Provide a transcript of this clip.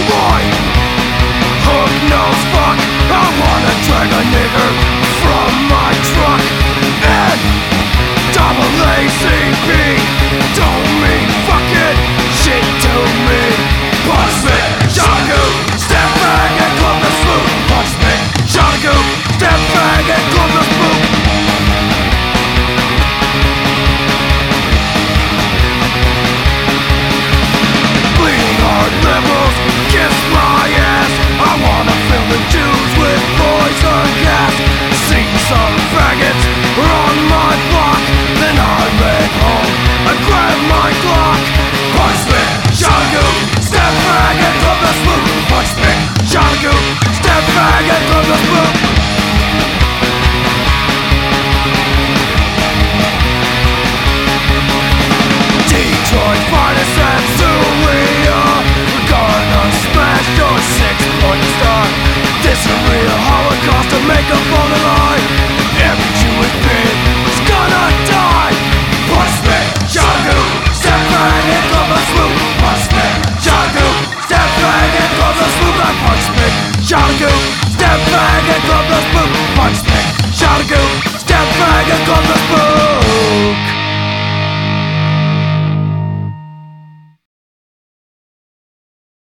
boy. Hook nose fuck, I wanna drag a nigger from my truck. And double ACP don't mean fucking shit to me. Punch me, Shotgun, step back and club the spook. Punch me, Shotgun, step back and club the spook. Bleeding heart liberals, kiss my ass. I wanna fill the Jews with poison gas. See some faggots on my block, then I head home and grab my Glock. Punch me, Shotgun, step back and club the spook. Punch me, Shotgun, step back and club the spook. Detroit finest and soon we are. We're gonna smash your 6-point star. This a real holocaust to make up all the lies.